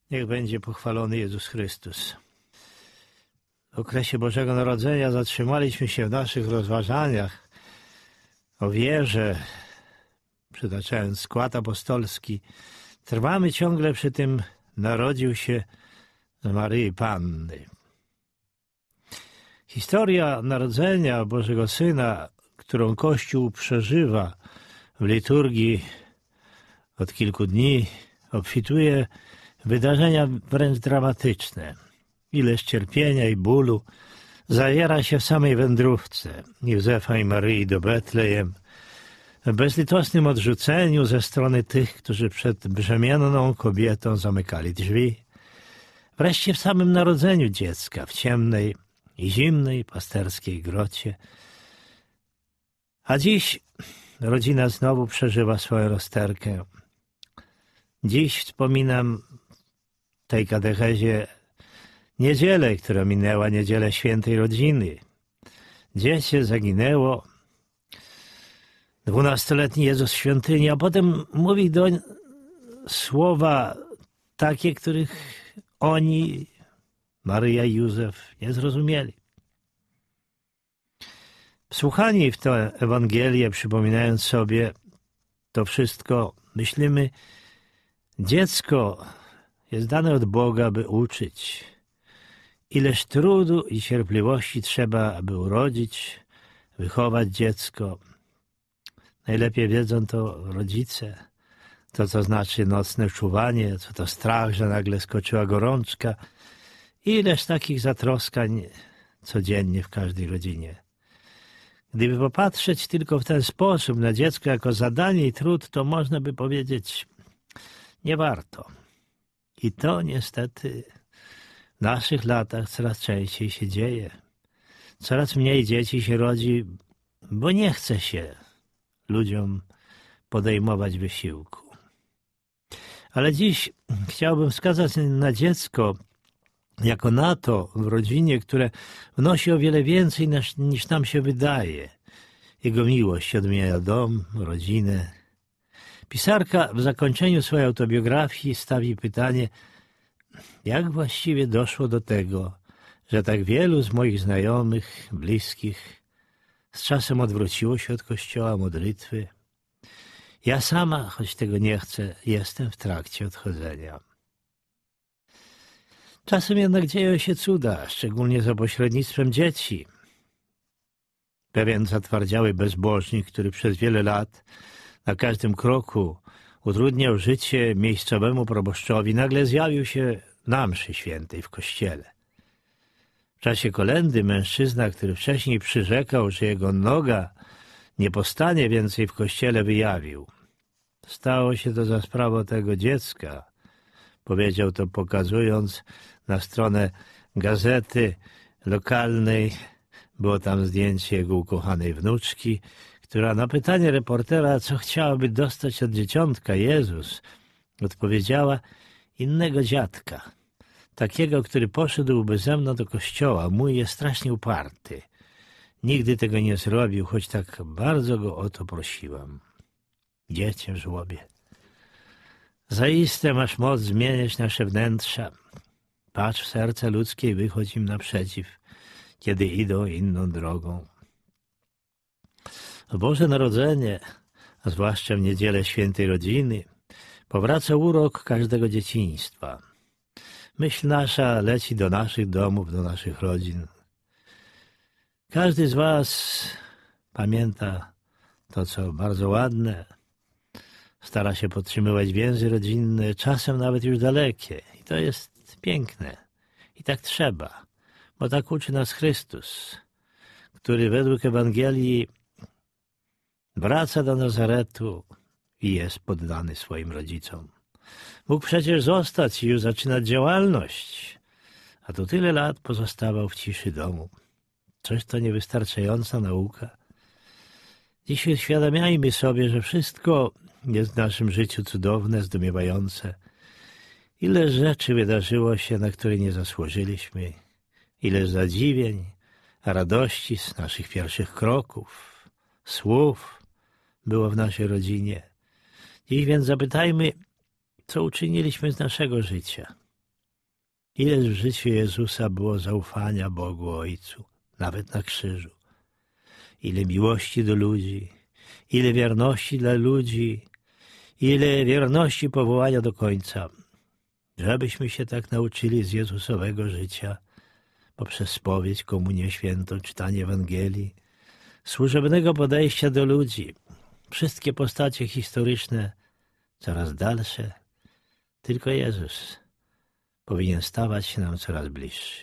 Niech będzie pochwalony Jezus Chrystus. W okresie Bożego Narodzenia zatrzymaliśmy się w naszych rozważaniach o wierze, przytaczając skład apostolski. Trwamy ciągle przy tym: narodził się z Maryi Panny. Historia narodzenia Bożego Syna, którą Kościół przeżywa w liturgii od kilku dni, obfituje wydarzenia wręcz dramatyczne. Ileż cierpienia i bólu zawiera się w samej wędrówce Józefa i Maryi do Betlejem, w bezlitosnym odrzuceniu ze strony tych, którzy przed brzemienną kobietą zamykali drzwi, wreszcie w samym narodzeniu dziecka w ciemnej i zimnej pasterskiej grocie. A dziś rodzina znowu przeżywa swoją rozterkę. Dziś wspominam w tej katechezie niedzielę, która minęła, niedzielę świętej rodziny. Dziecię zaginęło, 12-letni Jezus w świątyni, a potem mówi do słowa takie, których oni, Maryja i Józef, nie zrozumieli. Wsłuchani w tę Ewangelię, przypominając sobie to wszystko, myślimy: dziecko jest dane od Boga, by uczyć. Ileż trudu i cierpliwości trzeba, aby urodzić, wychować dziecko. Najlepiej wiedzą to rodzice. To, co znaczy nocne czuwanie, co to strach, że nagle skoczyła gorączka. Ileż takich zatroskań codziennie w każdej rodzinie. Gdyby popatrzeć tylko w ten sposób na dziecko jako zadanie i trud, to można by powiedzieć: nie warto. I to niestety w naszych latach coraz częściej się dzieje. Coraz mniej dzieci się rodzi, bo nie chce się ludziom podejmować wysiłku. Ale dziś chciałbym wskazać na dziecko jako na to w rodzinie, które wnosi o wiele więcej niż nam się wydaje. Jego miłość odmienia dom, rodzinę. Pisarka w zakończeniu swojej autobiografii stawi pytanie: jak właściwie doszło do tego, że tak wielu z moich znajomych, bliskich z czasem odwróciło się od Kościoła, modlitwy. Ja sama, choć tego nie chcę, jestem w trakcie odchodzenia. Czasem jednak dzieją się cuda, szczególnie za pośrednictwem dzieci. Pewien zatwardziały bezbożnik, który przez wiele lat na każdym kroku utrudniał życie miejscowemu proboszczowi, nagle zjawił się na mszy świętej w kościele. W czasie kolędy mężczyzna, który wcześniej przyrzekał, że jego noga nie postanie więcej w kościele, wyjawił: stało się to za sprawą tego dziecka. Powiedział to, pokazując na stronę gazety lokalnej. Było tam zdjęcie jego ukochanej wnuczki, która na pytanie reportera, co chciałaby dostać od dzieciątka Jezus, odpowiedziała: innego dziadka. Takiego, który poszedłby ze mną do kościoła. Mój jest strasznie uparty. Nigdy tego nie zrobił, choć tak bardzo go o to prosiłam. Dziecię w żłobie. Zaiste masz moc zmieniać nasze wnętrza. Patrz w serce ludzkie i wychodź im naprzeciw, kiedy idą inną drogą. W Boże Narodzenie, a zwłaszcza w niedzielę świętej rodziny, powraca urok każdego dzieciństwa. Myśl nasza leci do naszych domów, do naszych rodzin. Każdy z was pamięta to, co bardzo ładne. Stara się podtrzymywać więzy rodzinne, czasem nawet już dalekie. I to jest piękne. I tak trzeba, bo tak uczy nas Chrystus, który według Ewangelii wraca do Nazaretu i jest poddany swoim rodzicom. Mógł przecież zostać i już zaczynać działalność, a tu tyle lat pozostawał w ciszy domu. Coś to niewystarczająca nauka. Dziś uświadamiajmy sobie, że wszystko jest w naszym życiu cudowne, zdumiewające. Ile rzeczy wydarzyło się, na które nie zasłużyliśmy. Ile zadziwień, radości z naszych pierwszych kroków, słów było w naszej rodzinie. Dziś więc zapytajmy, co uczyniliśmy z naszego życia. Ileż w życiu Jezusa było zaufania Bogu Ojcu, nawet na krzyżu. Ile miłości do ludzi, ile wierności dla ludzi, ile wierności powołania do końca. Żebyśmy się tak nauczyli z Jezusowego życia, poprzez spowiedź, komunię świętą, czytanie Ewangelii, służebnego podejścia do ludzi. Wszystkie postacie historyczne, coraz dalsze, tylko Jezus powinien stawać się nam coraz bliższy.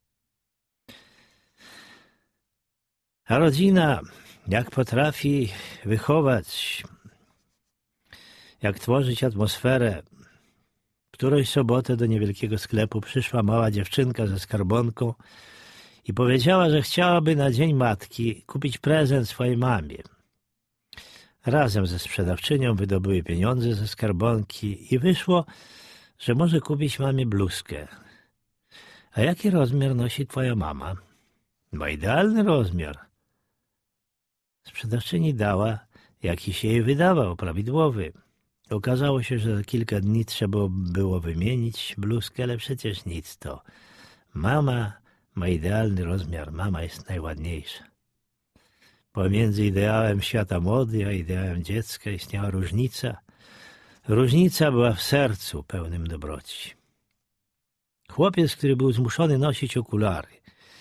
A rodzina, jak potrafi wychować, jak tworzyć atmosferę. Którąś sobotę do niewielkiego sklepu przyszła mała dziewczynka ze skarbonką i powiedziała, że chciałaby na Dzień Matki kupić prezent swojej mamie. Razem ze sprzedawczynią wydobyły pieniądze ze skarbonki i wyszło, że może kupić mamie bluzkę. A jaki rozmiar nosi twoja mama? No idealny rozmiar. Sprzedawczyni dała, jaki się jej wydawał, prawidłowy. Okazało się, że za kilka dni trzeba było wymienić bluzkę, ale przecież nic to. Mama ma idealny rozmiar, mama jest najładniejsza. Pomiędzy ideałem świata młody a ideałem dziecka istniała różnica. Różnica była w sercu pełnym dobroci. Chłopiec, który był zmuszony nosić okulary,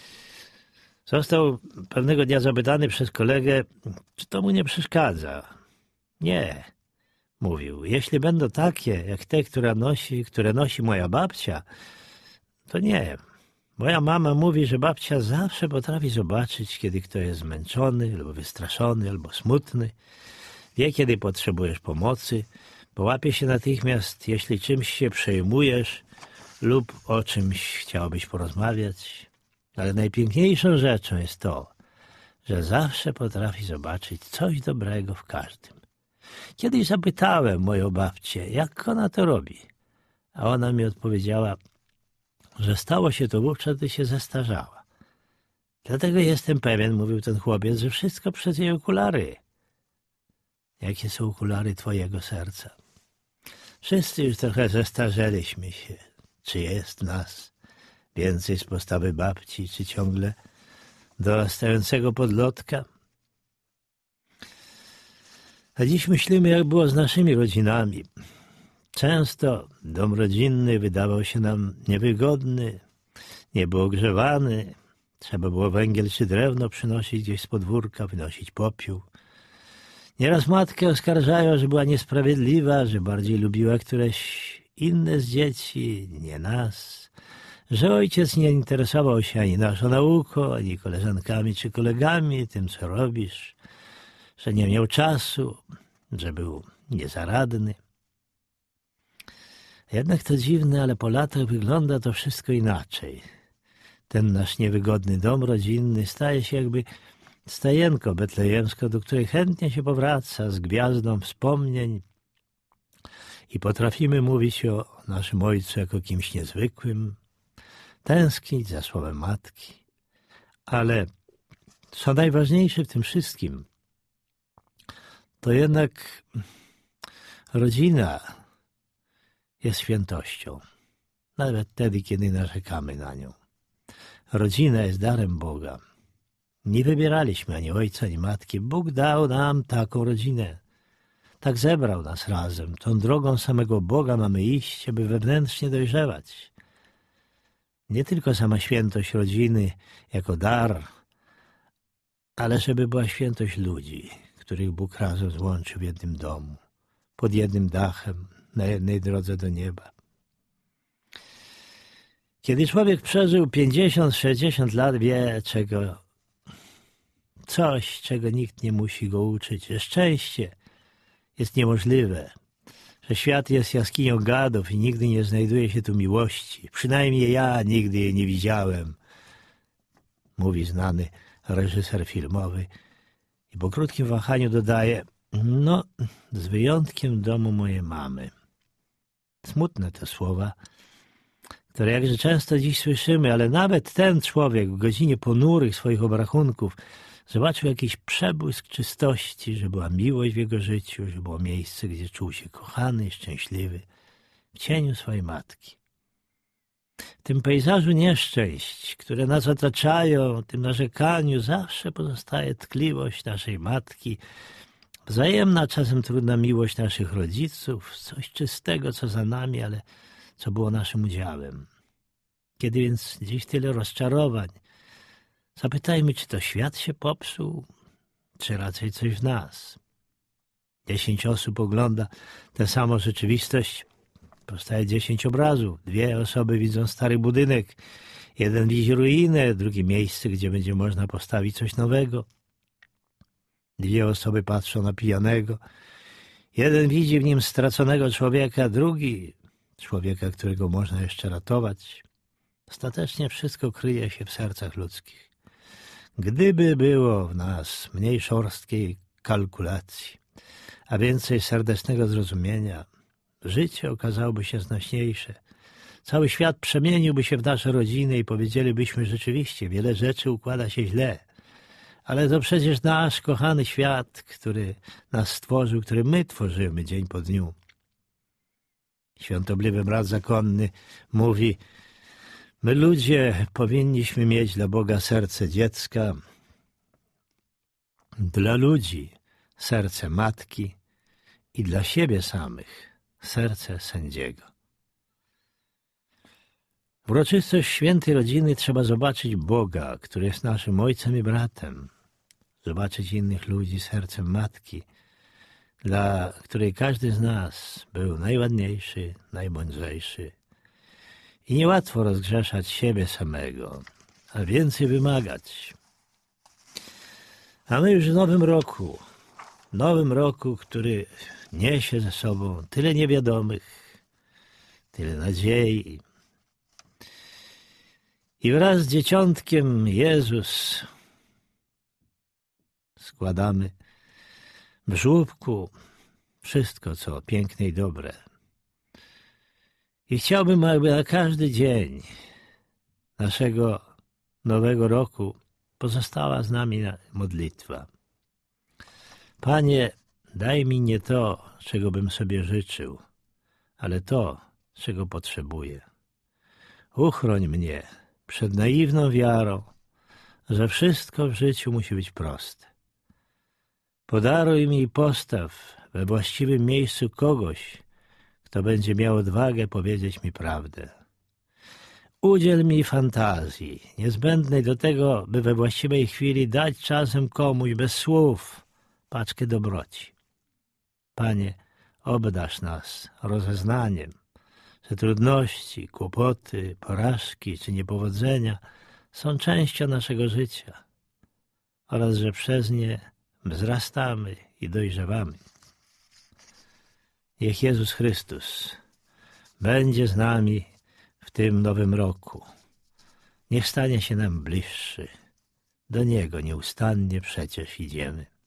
został pewnego dnia zapytany przez kolegę, czy to mu nie przeszkadza. Nie, mówił, jeśli będą takie, jak te, które nosi moja babcia, to nie. Moja mama mówi, że babcia zawsze potrafi zobaczyć, kiedy ktoś jest zmęczony, albo wystraszony, albo smutny. Wie, kiedy potrzebujesz pomocy. Połapie się natychmiast, jeśli czymś się przejmujesz lub o czymś chciałbyś porozmawiać. Ale najpiękniejszą rzeczą jest to, że zawsze potrafi zobaczyć coś dobrego w każdym. Kiedyś zapytałem moją babcię, jak ona to robi, a ona mi odpowiedziała, że stało się to wówczas, gdy się zestarzała. Dlatego jestem pewien, mówił ten chłopiec, że wszystko przez jej okulary. Jakie są okulary twojego serca? Wszyscy już trochę zestarzeliśmy się. Czy jest nas więcej z postawy babci, czy ciągle dorastającego podlotka? A dziś myślimy, jak było z naszymi rodzinami. Często dom rodzinny wydawał się nam niewygodny, nie był ogrzewany, trzeba było węgiel czy drewno przynosić gdzieś z podwórka, wynosić popiół. Nieraz matkę oskarżają, że była niesprawiedliwa, że bardziej lubiła któreś inne z dzieci, nie nas, że ojciec nie interesował się ani naszą nauką, ani koleżankami czy kolegami, tym co robisz, że nie miał czasu, że był niezaradny. Jednak to dziwne, ale po latach wygląda to wszystko inaczej. Ten nasz niewygodny dom rodzinny staje się jakby stajenką betlejemską, do której chętnie się powraca z gwiazdą wspomnień i potrafimy mówić o naszym ojcu jako kimś niezwykłym, tęsknić za słowem matki. Ale co najważniejsze w tym wszystkim, to jednak rodzina jest świętością, nawet wtedy, kiedy narzekamy na nią. Rodzina jest darem Boga. Nie wybieraliśmy ani ojca, ani matki. Bóg dał nam taką rodzinę. Tak zebrał nas razem. Tą drogą samego Boga mamy iść, aby wewnętrznie dojrzewać. Nie tylko sama świętość rodziny jako dar, ale żeby była świętość ludzi, których Bóg razem złączył w jednym domu, pod jednym dachem, na jednej drodze do nieba. Kiedy człowiek przeżył 50-60 lat, wie coś, czego nikt nie musi go uczyć, że szczęście jest niemożliwe, że świat jest jaskinią gadów i nigdy nie znajduje się tu miłości. Przynajmniej ja nigdy jej nie widziałem, mówi znany reżyser filmowy. I po krótkim wahaniu dodaje, no, z wyjątkiem domu mojej mamy. Smutne te słowa, które jakże często dziś słyszymy, ale nawet ten człowiek w godzinie ponurych swoich obrachunków zobaczył jakiś przebłysk czystości, że była miłość w jego życiu, że było miejsce, gdzie czuł się kochany i szczęśliwy w cieniu swojej matki. W tym pejzażu nieszczęść, które nas otaczają, tym narzekaniu zawsze pozostaje tkliwość naszej matki, wzajemna, czasem trudna miłość naszych rodziców, coś czystego, co za nami, ale co było naszym udziałem. Kiedy więc dziś tyle rozczarowań, zapytajmy, czy to świat się popsuł, czy raczej coś w nas. 10 osób ogląda tę samą rzeczywistość, powstaje 10 obrazów. 2 osoby widzą stary budynek, jeden widzi ruinę, drugie miejsce, gdzie będzie można postawić coś nowego. 2 osoby patrzą na pijanego. Jeden widzi w nim straconego człowieka, drugi człowieka, którego można jeszcze ratować. Ostatecznie wszystko kryje się w sercach ludzkich. Gdyby było w nas mniej szorstkiej kalkulacji, a więcej serdecznego zrozumienia, życie okazałoby się znośniejsze. Cały świat przemieniłby się w nasze rodziny i powiedzielibyśmy rzeczywiście, wiele rzeczy układa się źle. Ale to przecież nasz kochany świat, który nas stworzył, który my tworzymy dzień po dniu. Świątobliwy brat zakonny mówi: my ludzie powinniśmy mieć dla Boga serce dziecka, dla ludzi serce matki i dla siebie samych serce sędziego. W uroczystość świętej rodziny trzeba zobaczyć Boga, który jest naszym ojcem i bratem, zobaczyć innych ludzi sercem matki, dla której każdy z nas był najładniejszy, najmądrzejszy. I niełatwo rozgrzeszać siebie samego, a więcej wymagać. A my już w nowym roku, który niesie ze sobą tyle niewiadomych, tyle nadziei. I wraz z dzieciątkiem Jezus składamy w żłóbku wszystko, co piękne i dobre. I chciałbym, aby na każdy dzień naszego nowego roku pozostała z nami modlitwa. Panie, daj mi nie to, czego bym sobie życzył, ale to, czego potrzebuję. Uchroń mnie przed naiwną wiarą, że wszystko w życiu musi być proste. Podaruj mi i postaw we właściwym miejscu kogoś, kto będzie miał odwagę powiedzieć mi prawdę. Udziel mi fantazji, niezbędnej do tego, by we właściwej chwili dać czasem komuś bez słów paczkę dobroci. Panie, obdarz nas rozeznaniem, że trudności, kłopoty, porażki czy niepowodzenia są częścią naszego życia oraz że przez nie wzrastamy i dojrzewamy. Niech Jezus Chrystus będzie z nami w tym nowym roku. Niech stanie się nam bliższy. Do Niego nieustannie przecież idziemy.